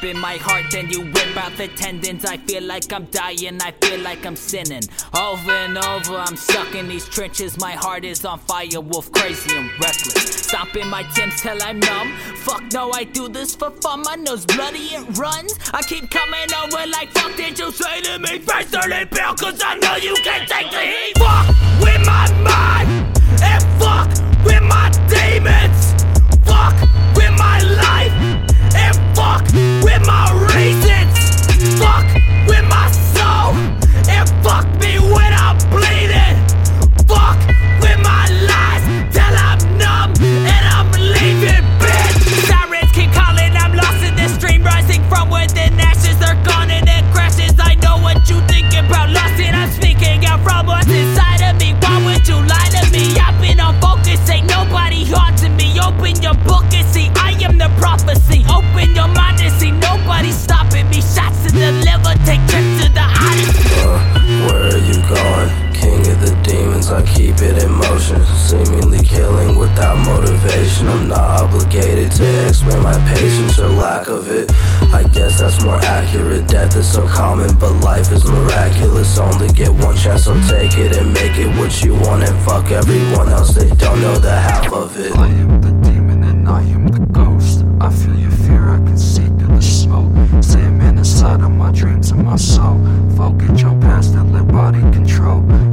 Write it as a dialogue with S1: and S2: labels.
S1: in my heart, then you rip out the tendons. I feel like I'm dying, I feel like I'm sinning. Over and over, I'm stuck in these trenches. My heart is on fire, wolf crazy and reckless. Stomping my Timbs till I'm numb. Fuck no, I do this for fun. My nose bloody, it runs. I keep coming over like, fuck did you say to me? Face the bill, cause I know you can't take the heat. Fuck with my mind, and fuck with my demons. Fuck with my life, and fuck with my reasons. Fuck with my soul, and fuck me when I'm bleeding. Fuck with my lies till I'm numb and I'm leaving, bitch. Sirens keep calling, I'm lost in this stream, rising from within ashes. They're gone and it crashes. I know what you think about, lost it. I'm speaking out from what's inside of me. Why would you lie to me? I've been on focus, ain't nobody haunting me. Open your book and see I am the prophecy. Open your mind and see nobody's stopping me. Shots to the liver, take trips to the odyssey.
S2: Where are you going? King of the demons, I keep it in motion. Seemingly killing without motivation. I'm not obligated to explain my patience or lack of it. I guess that's more accurate. Death is so common, but life is miraculous. Only get one chance, so take it and make it what you want. And fuck everyone else, they don't know the half of it.
S3: I am the demon and I am the ghost. I feel your fear, I can see through the smoke. Sandman inside of my dreams and my soul. Focus your past and let body control.